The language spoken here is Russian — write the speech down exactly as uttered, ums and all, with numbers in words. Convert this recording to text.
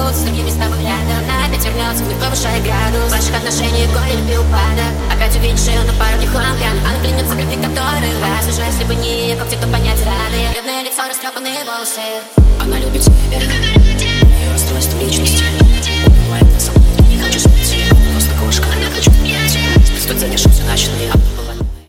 градус, с другими с тобой рядом. Опять вернется, вновь повышая градус. В ваших отношениях горе, любви, упадок. Опять увидишь ее на пару нехонка. Она клянется, как ты который раз. Уже если бы не я, как тебе понять рады. Бледное лицо, растрепанные волосы. Она любит тебя.